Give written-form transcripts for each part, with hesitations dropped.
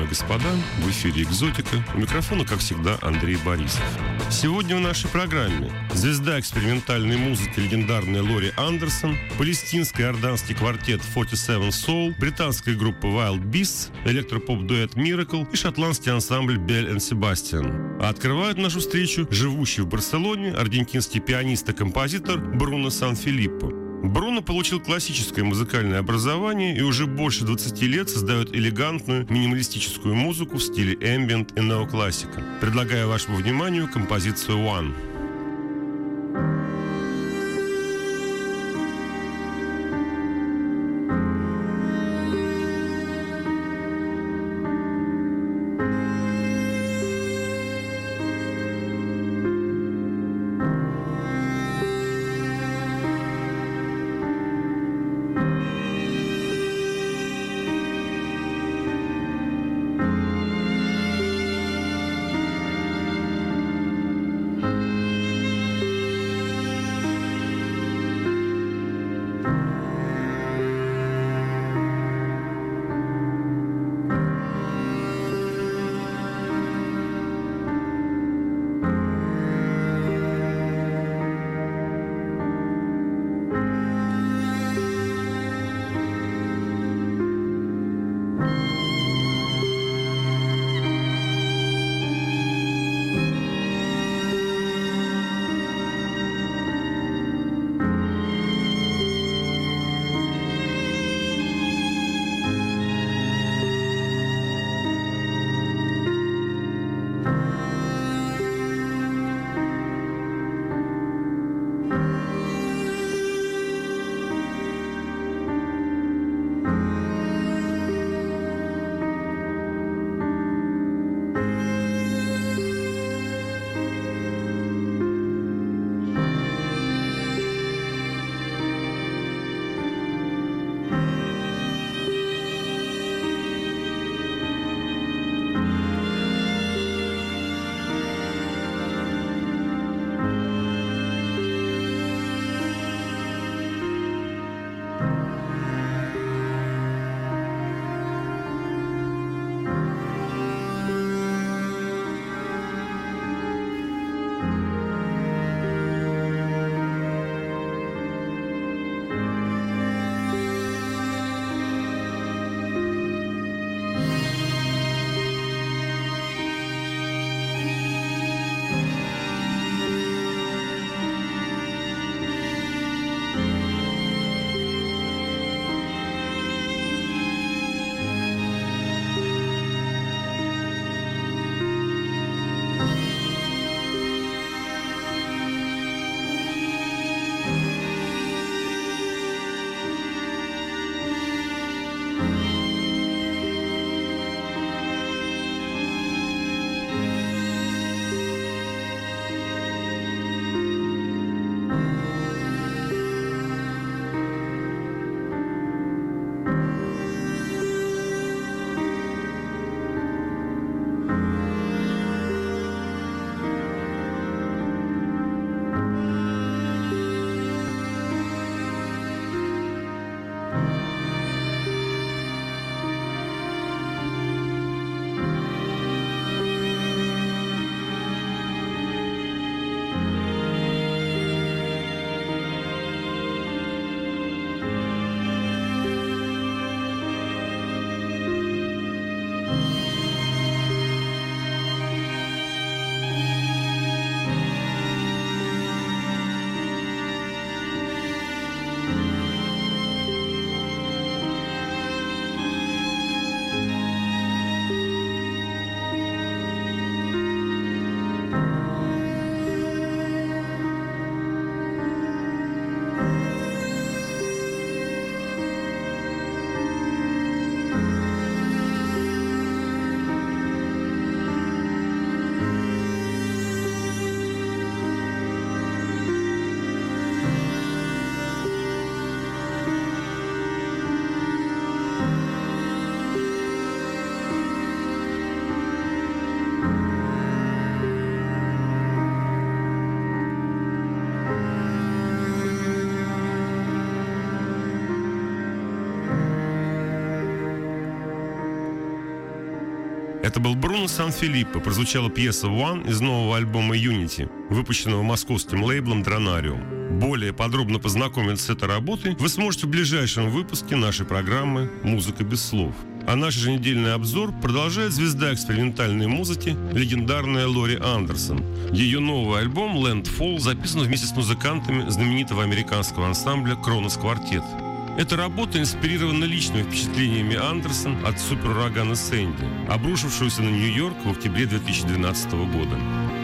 дамы и господа, в эфире «Экзотика». У микрофона, как всегда, Андрей Борисов. Сегодня в нашей программе звезда экспериментальной музыки легендарная Лори Андерсон, палестинско-иорданский квартет 47 Soul, британская группа Wild Beasts, электропоп-дуэт Miracle и шотландский ансамбль Belle and Sebastian. А открывают нашу встречу живущий в Барселоне аргентинский пианист и композитор Бруно Сан-Филиппо. Бруно получил классическое музыкальное образование и уже больше 20 лет создает элегантную минималистическую музыку в стиле эмбиент и неоклассика. Предлагаю вашему вниманию композицию «One». Это был Бруно Санфилиппо, прозвучала пьеса «One» из нового альбома «Unity», выпущенного московским лейблом «Дронариум». Более подробно познакомиться с этой работой вы сможете в ближайшем выпуске нашей программы «Музыка без слов». А наш еженедельный обзор продолжает звезда экспериментальной музыки, легендарная Лори Андерсон. Ее новый альбом «Landfall» записан вместе с музыкантами знаменитого американского ансамбля «Кронос Квартет». Эта работа инспирирована личными впечатлениями Андерсон от суперурагана Сэнди, обрушившегося на Нью-Йорк в октябре 2012 года.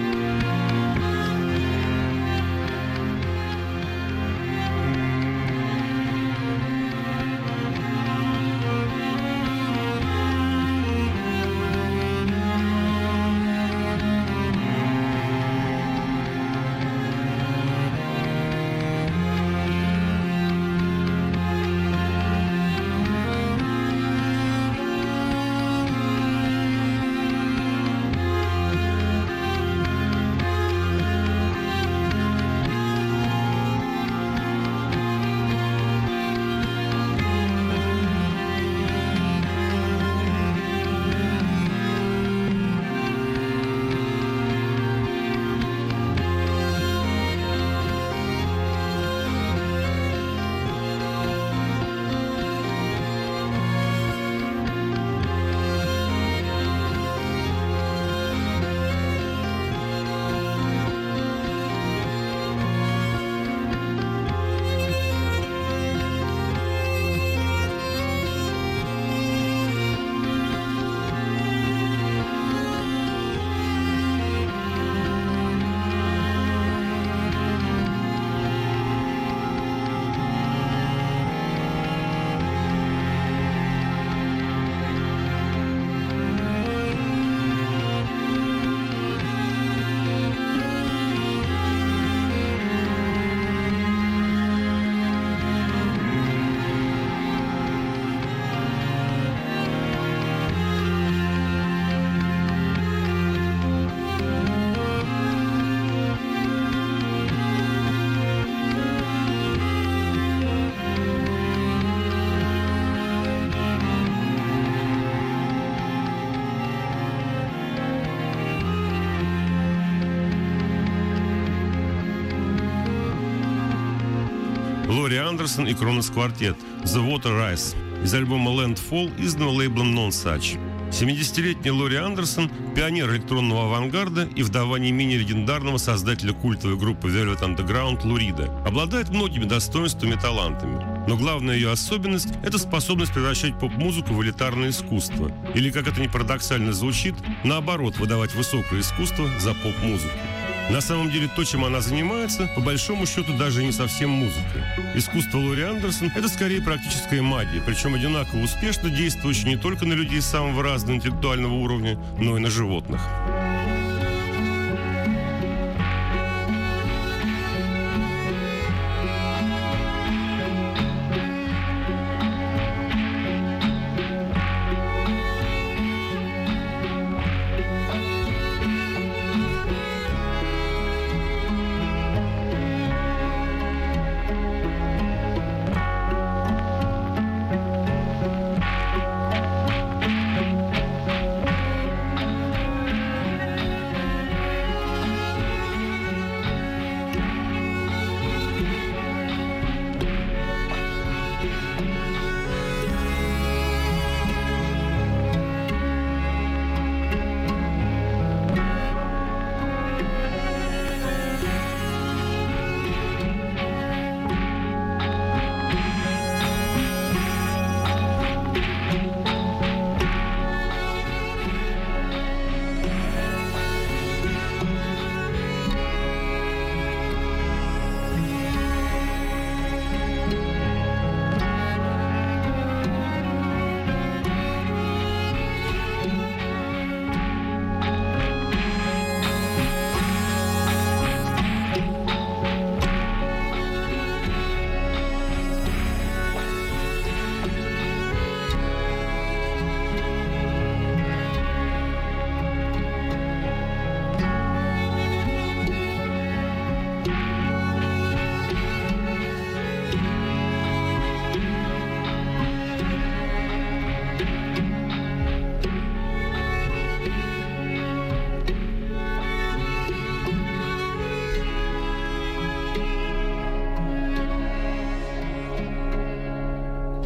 Лори Андерсон и Кронос Квартет «The Water Rise» из альбома «Landfall», изданного лейблом Non Such. 70-летняя Лори Андерсон – пионер электронного авангарда и вдова не менее легендарного создателя культовой группы Velvet Underground Лу Рида. Обладает многими достоинствами и талантами. Но главная ее особенность – это способность превращать поп-музыку в элитарное искусство. Или, как это ни парадоксально звучит, наоборот, выдавать высокое искусство за поп-музыку. На самом деле то, чем она занимается, по большому счету даже не совсем музыкой. Искусство Лори Андерсон – это скорее практическая магия, причем одинаково успешно действующая не только на людей самого разного интеллектуального уровня, но и на животных.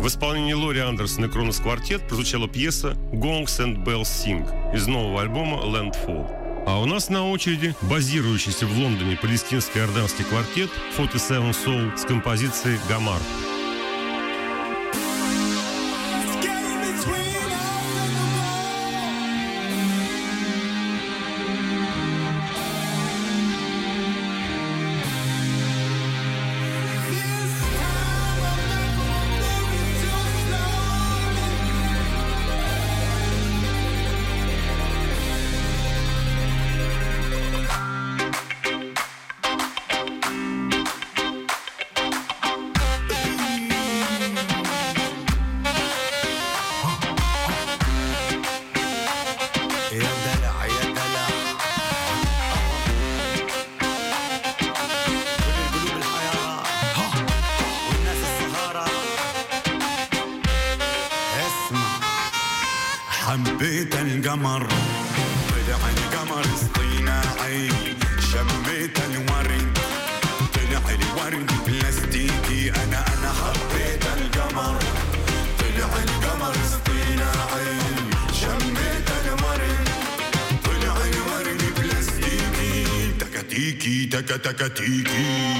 В исполнении Лори Андерсон и Кронос Квартет прозвучала пьеса «Gongs and Bells Sing» из нового альбома «Landfall». А у нас на очереди базирующийся в Лондоне палестинский иорданский квартет 47 Soul с композицией «Гамар». حبيت القمر طلع القمر اصطناعي شميت الورد طلع الورد بلاستيكي انا حبيت القمر طلع القمر اصطناعي شميت الورد طلع الورد بلاستيكي تكتيكي تكا تكتيكي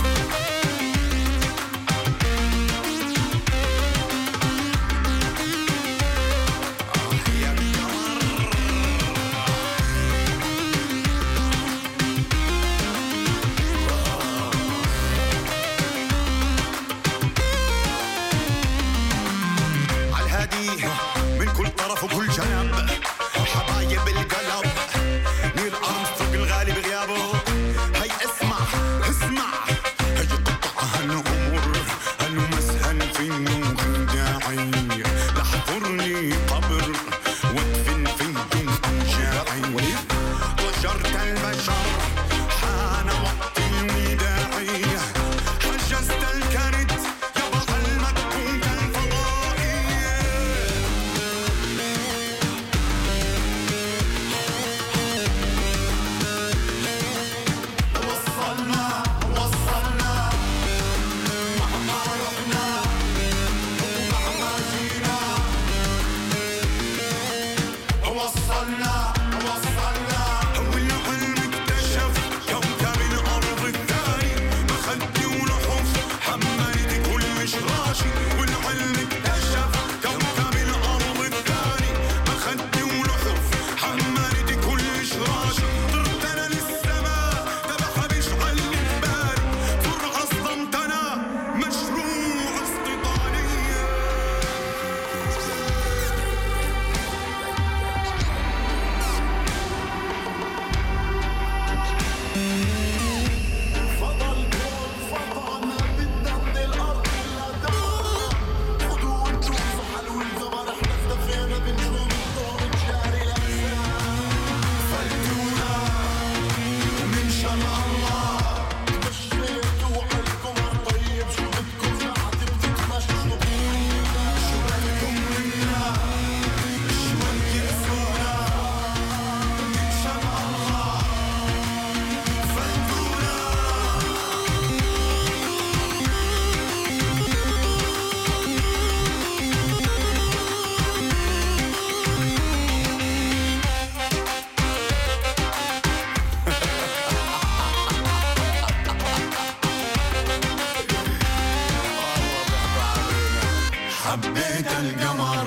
حبيت القمر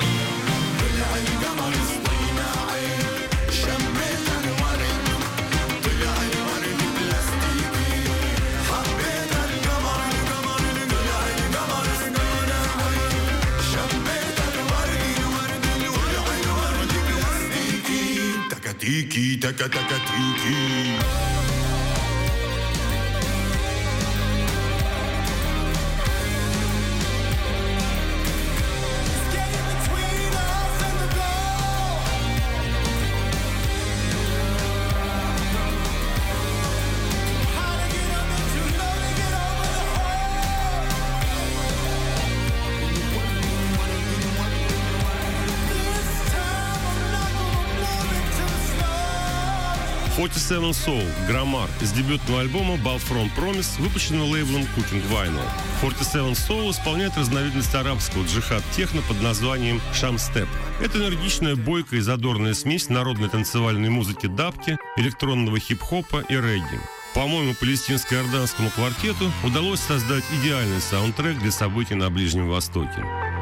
طلع القمر اصطناعي شميت الورد طلع الورد بلاستيكي حبيت القمر طلع القمر اصطناعي شميت الورد طلع الورد بلاستيكي تكتيكي تكا تكتيكي 47 Soul «Граммар» из дебютного альбома Battlefront Promise, выпущенного лейблом Cooking Vinyl. 47 Soul исполняет разновидность арабского джихад-техно под названием «Шамстеп». Это энергичная, бойкая и задорная смесь народной танцевальной музыки дабки, электронного хип-хопа и регги. По-моему, палестинско-иорданскому квартету удалось создать идеальный саундтрек для событий на Ближнем Востоке.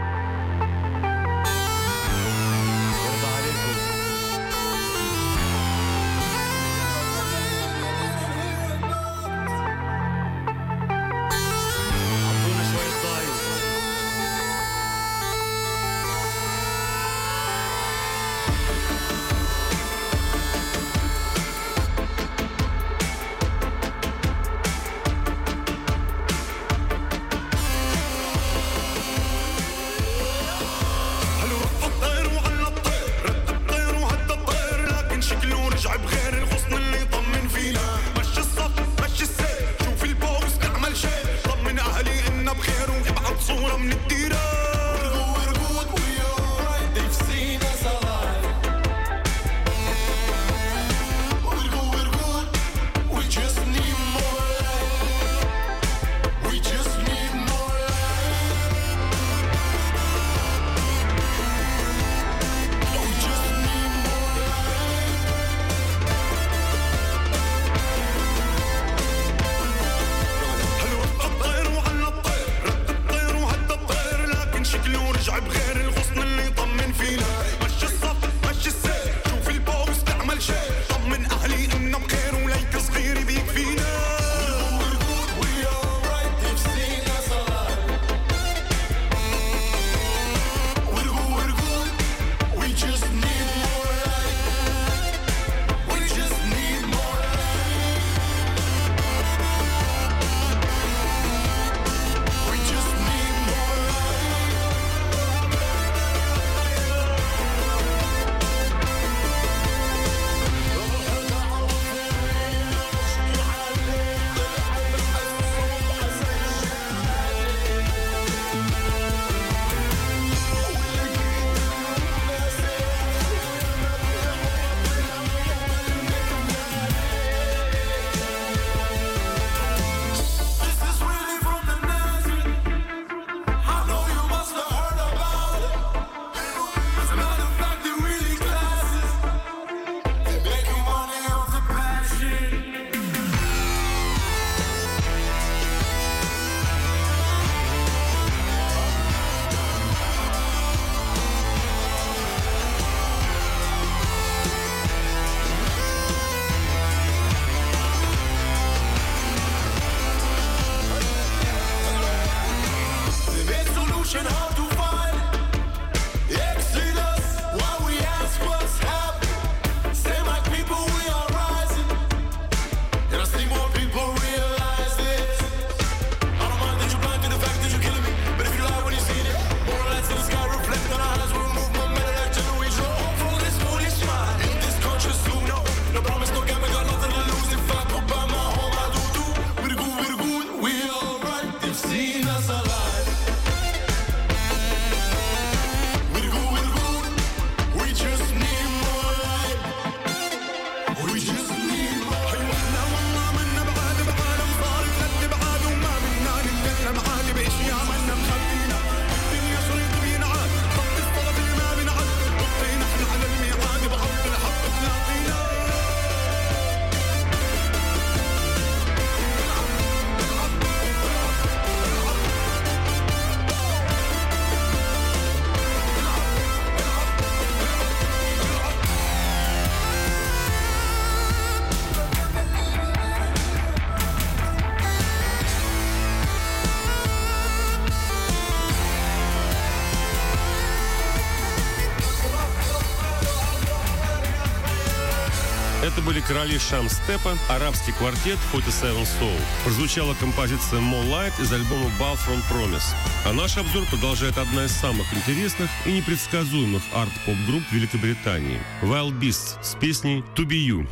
Это были короли шамстепа, арабский квартет 47 Soul. Прозвучала композиция Moonlight из альбома Battlefront Promise. А наш обзор продолжает одна из самых интересных и непредсказуемых арт-поп-групп Великобритании – Wild Beasts с песней To Be You.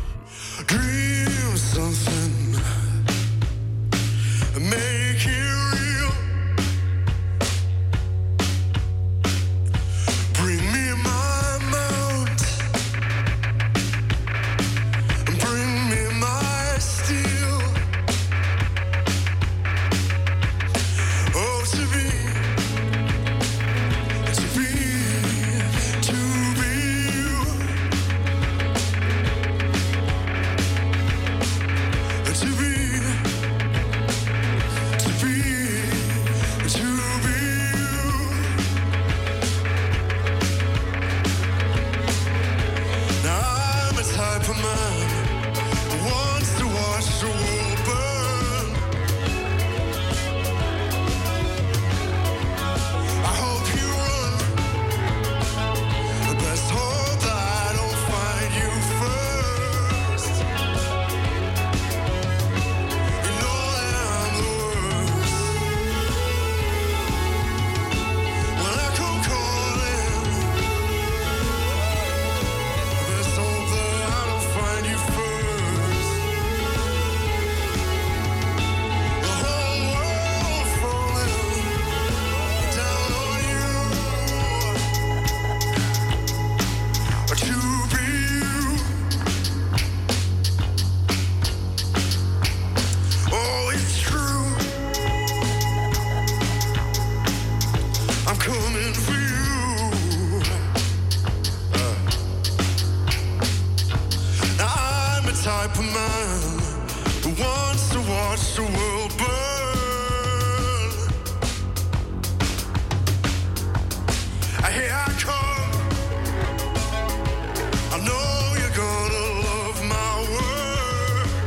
Bring type of man who wants to watch the world burn. Here I come. I know you're gonna love my work.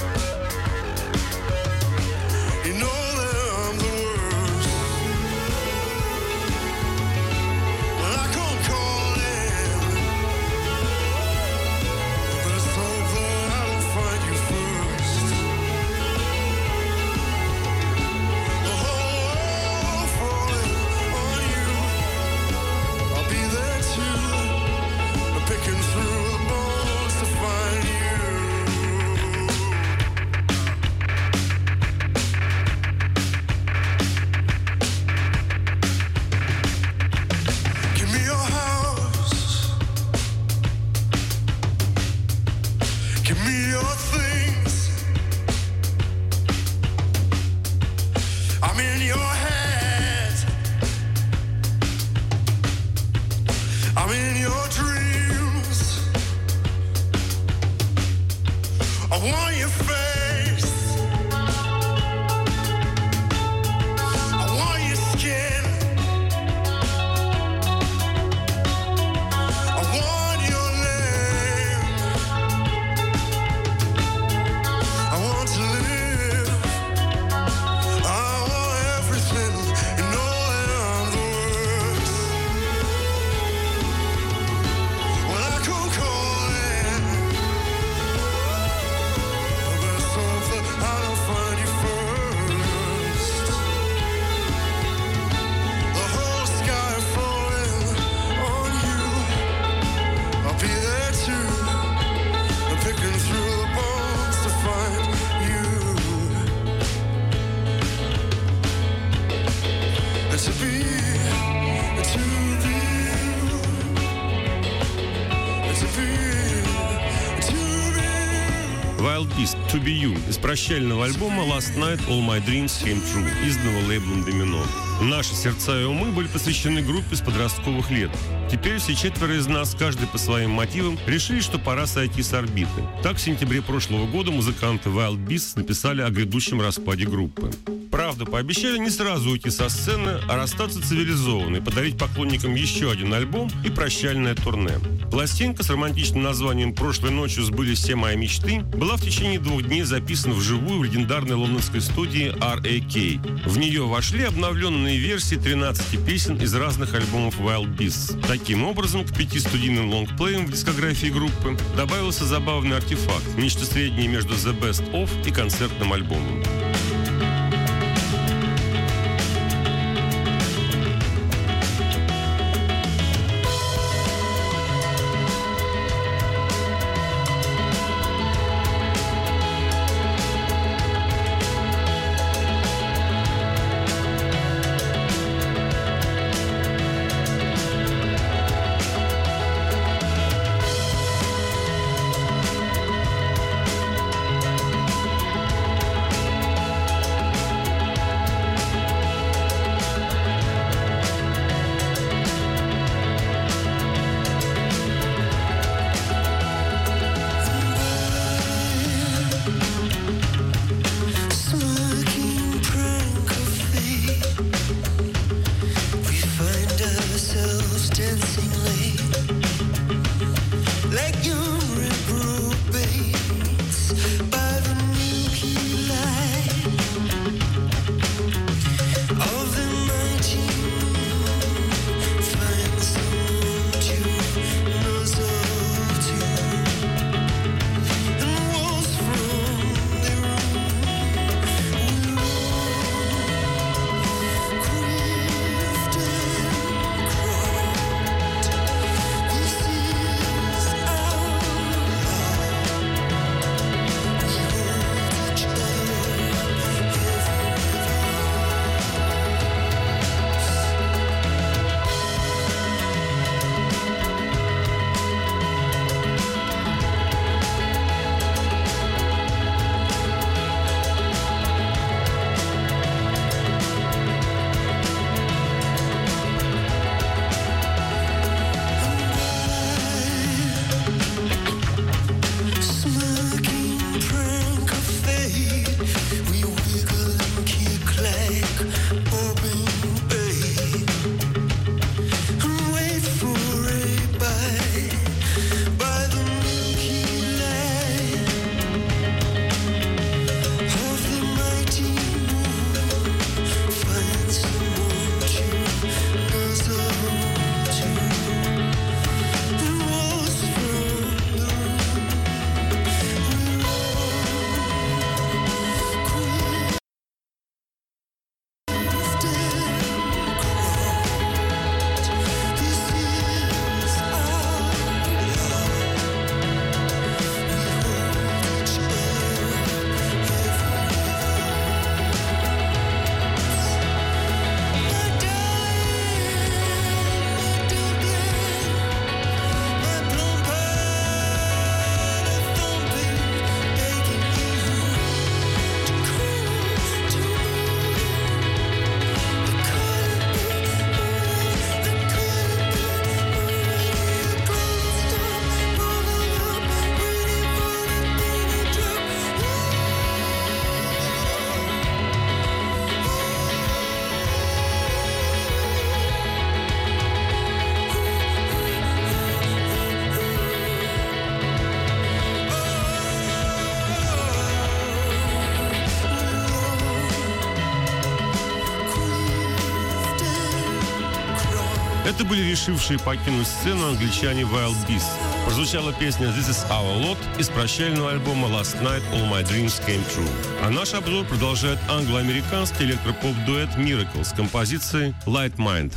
You know that I'm the worst. Well, I come calling, but it's hope that I don't find you first. The whole world falling on you. I'll be there too, picking through the bones to find you. Give me your house. Give me your things. I'm in your head. I'm in your dreams. I want your face. I want your skin. I want your name. I want to live. I want everything. You know that I'm the worst. When I come calling, but it's over, I don't find you first. The whole sky falling on you. I'll be there too, picking through the bones to find you. And to be you. And to be you. Wild Beast To Be You из прощального альбома Last Night All My Dreams Came True, изданного лейблом Domino. Наши сердца и умы были посвящены группе с подростковых лет. Теперь все четверо из нас, каждый по своим мотивам, решили, что пора сойти с орбиты. Так, в сентябре прошлого года музыканты Wild Beasts написали о грядущем распаде группы. Правда, пообещали не сразу уйти со сцены, а расстаться цивилизованно и подарить поклонникам еще один альбом и прощальное турне. Пластинка с романтичным названием «Прошлой ночью сбылись все мои мечты» была в течение 2 дней записана вживую в легендарной лондонской студии RAK. В нее вошли обновленные версии 13 песен из разных альбомов Wild Beasts. Таким образом, к 5 студийным лонгплеям в дискографии группы добавился забавный артефакт, нечто среднее между The Best Of и концертным альбомом. Это были решившие покинуть сцену англичане Wild Beasts. Прозвучала песня «This is our lot» из прощального альбома «Last Night All My Dreams Came True». А наш обзор продолжает англо-американский электропоп-дуэт Miracle с композицией «Light Mind».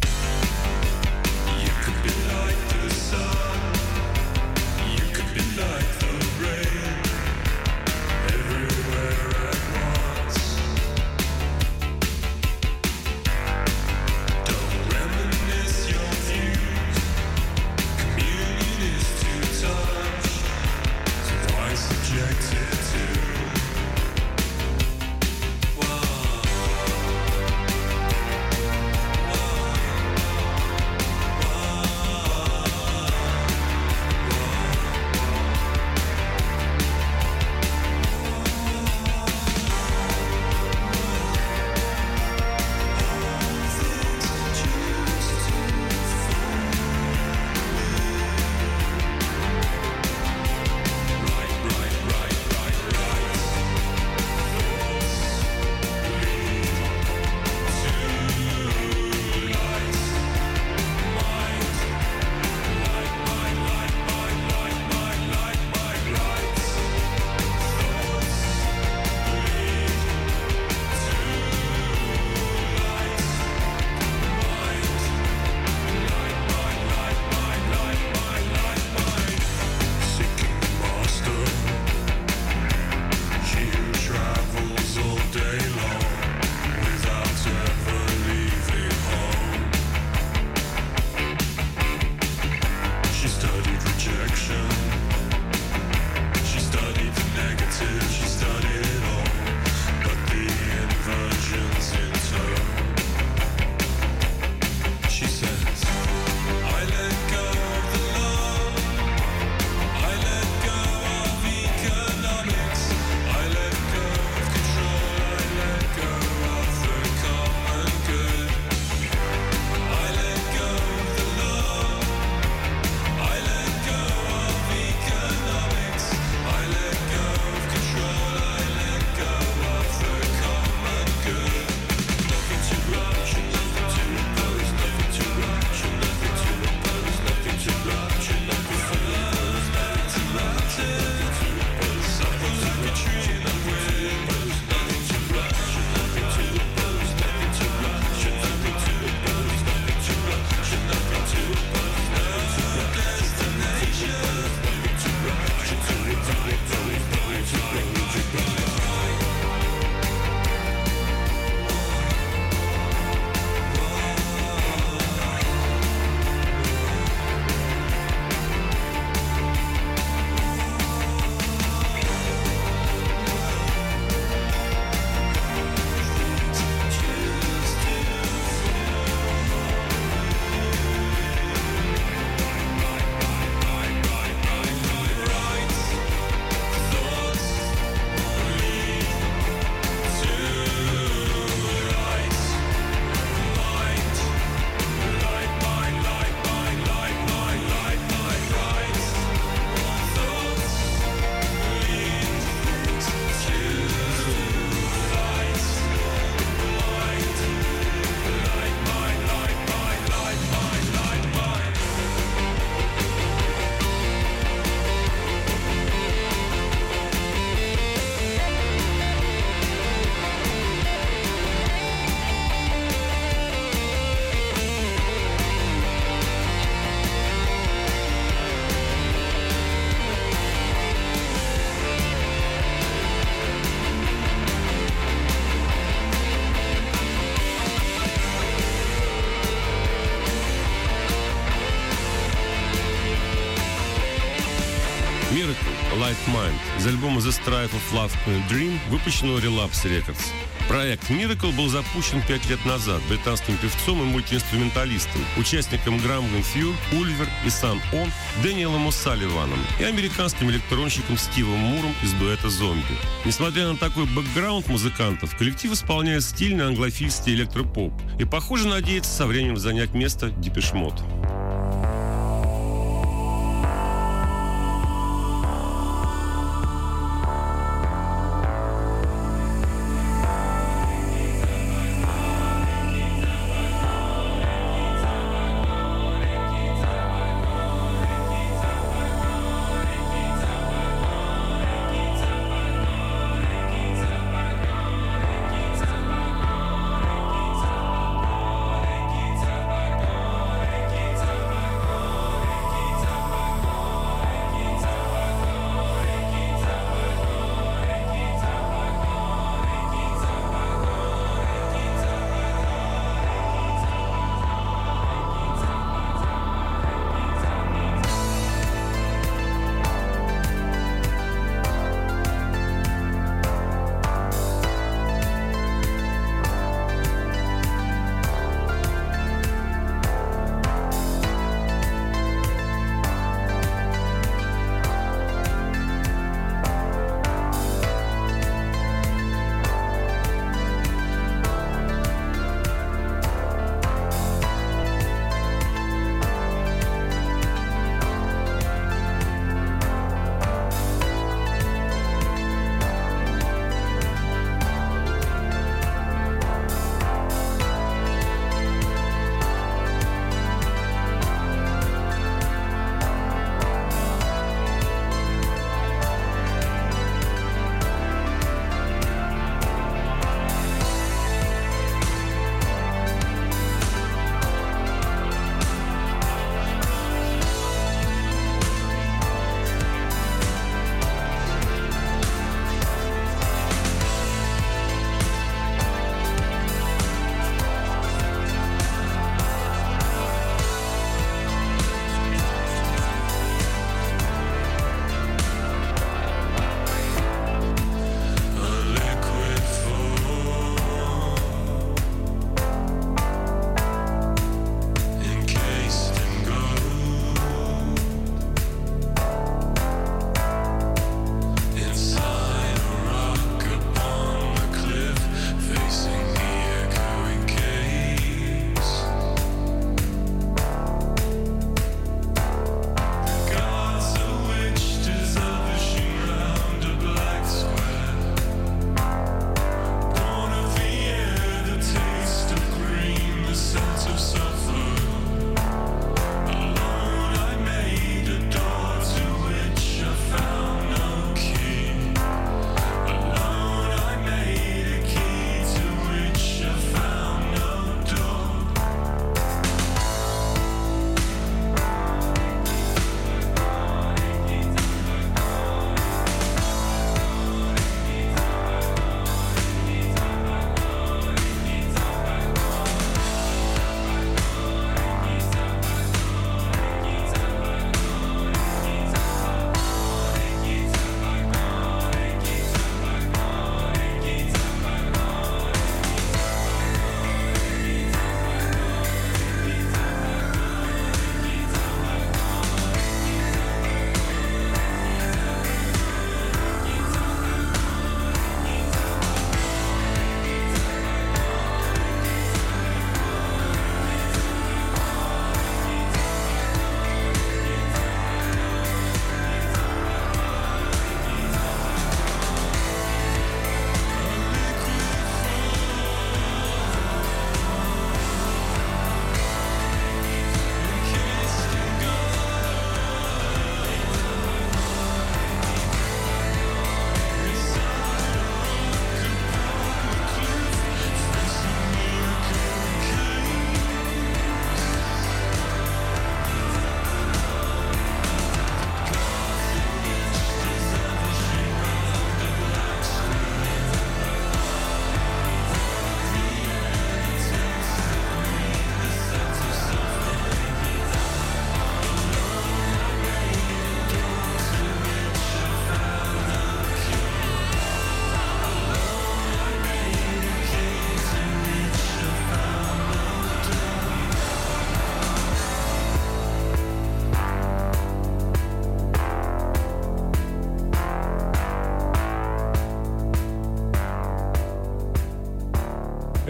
Light Mind из альбома The Strife of Love and Dream, выпущенного Relapse Records. Проект Miracle был запущен 5 лет назад британским певцом и мультиинструменталистом, участником Грамган Фьюр, Ульвер и Сан Он, Дэниелом О'Салливаном и американским электронщиком Стивом Муром из дуэта «Зомби». Несмотря на такой бэкграунд музыкантов, коллектив исполняет стильный англофильский электропоп и, похоже, надеется со временем занять место Depeche Mode.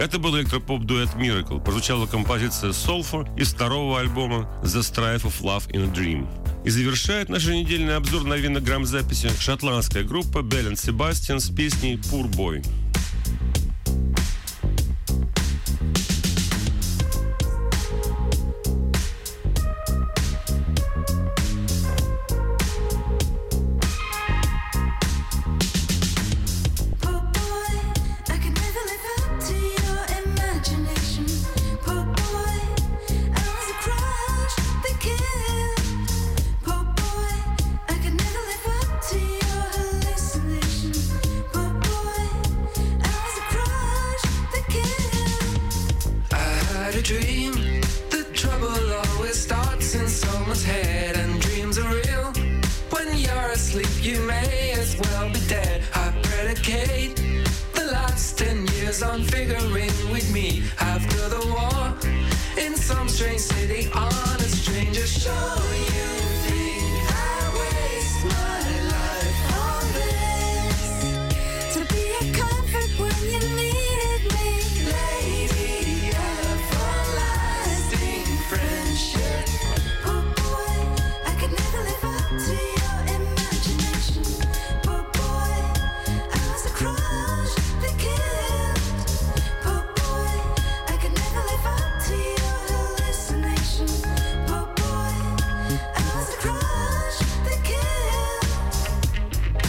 Это был электропоп-дуэт Miracle. Прозвучала композиция Sulfur из второго альбома The Strife of Love in a Dream. И завершает наш недельный обзор новинок грамзаписи шотландская группа Belle and Sebastian с песней Poor Boy. Dream, the trouble always starts in someone's head, and dreams are real. When you're asleep, you may as well be dead. I predicate the last 10 years on figuring with me after the war in some strange city on a stranger show. You think I waste my life on this to be a comfort when you needed me, lady. Friendship. Oh boy, I could never live up to your imagination. Oh boy, I was a crush that killed. Oh boy, I could never live up to your hallucination. Oh boy, I was a crush that killed.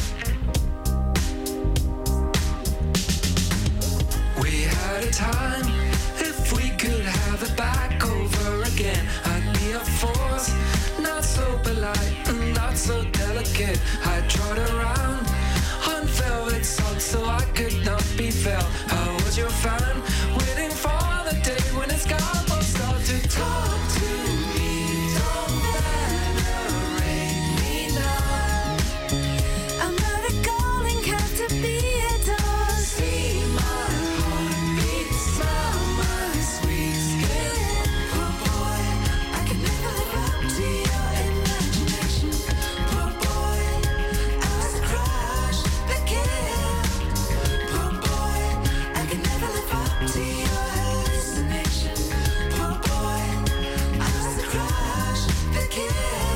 We had a time, if we could have it back over again, I'd be a force, not so polite and not so delicate. I'd trot around on velvet socks so I could not be felt. I was your fan, waiting for the day when it's gone. Will start to talk to me, don't venerate me now. I'm not a calling, have to be adored. See my heartbeat, smell my sweet skin. Oh boy, I could never live up to your imagination. Oh boy, I was a crush that killed. Oh boy, I could never live up to your hallucination. Oh boy, I was a crush that killed.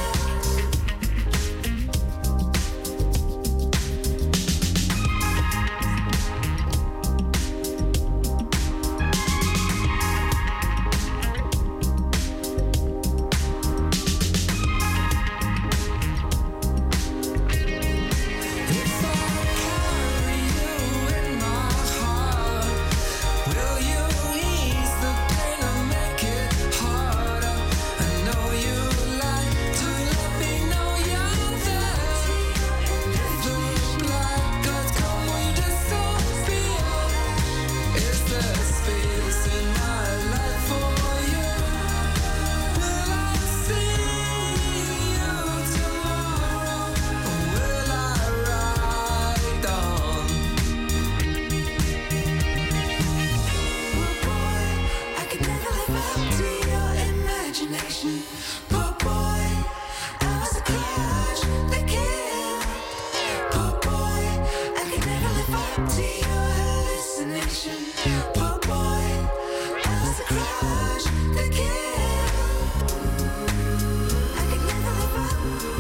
If I carry you in my heart, will you ease the pain or make it harder? I know you like to let me know you're there. Look like God's come, we disappear. Is there space in my life for you? Will I see you tomorrow? Or will I ride on? Oh boy, I could never live up to your imagination. Oh boy, I was a crush that killed. Oh boy, I could never live up to your hallucination. Oh boy, I was a crush that killed. I could never live up.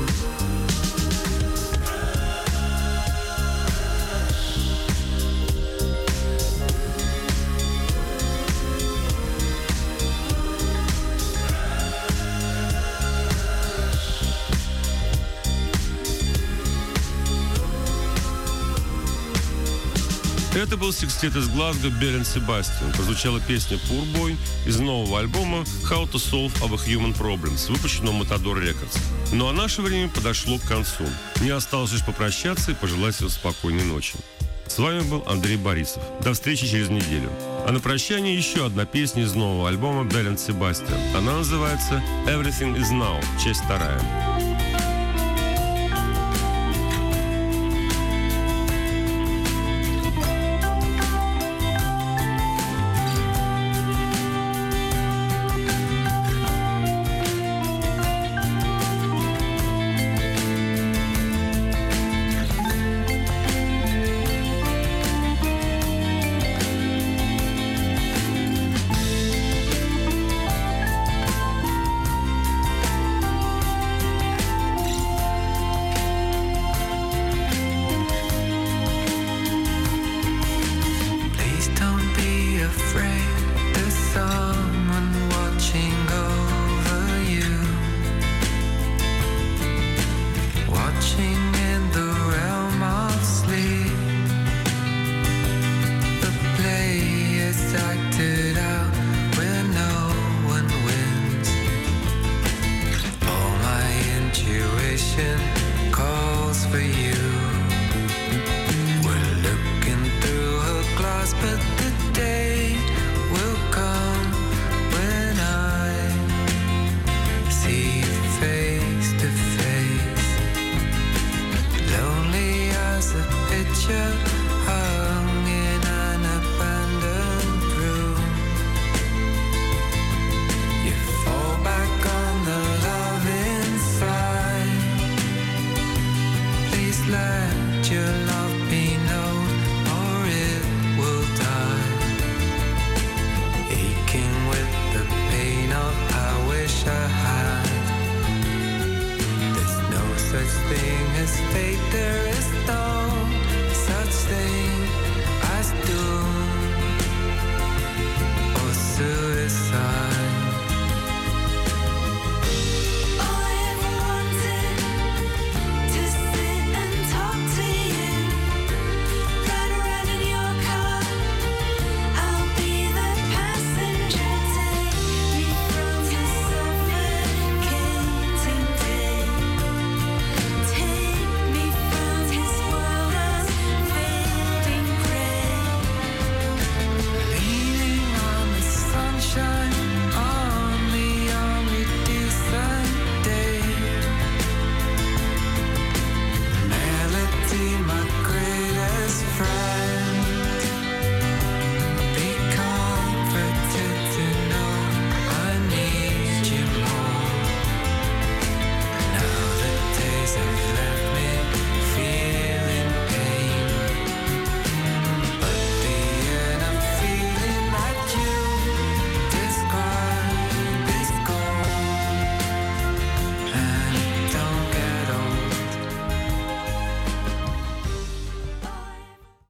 Это был секстет из Глазго Belle and Sebastian. Прозвучала песня Poor Boy из нового альбома How to Solve Our Human Problems, выпущенного Matador Records. Ну а наше время подошло к концу. Мне осталось лишь попрощаться и пожелать всем спокойной ночи. С вами был Андрей Борисов. До встречи через неделю. А на прощание еще одна песня из нового альбома Belle and Sebastian. Она называется Everything is Now, часть 2.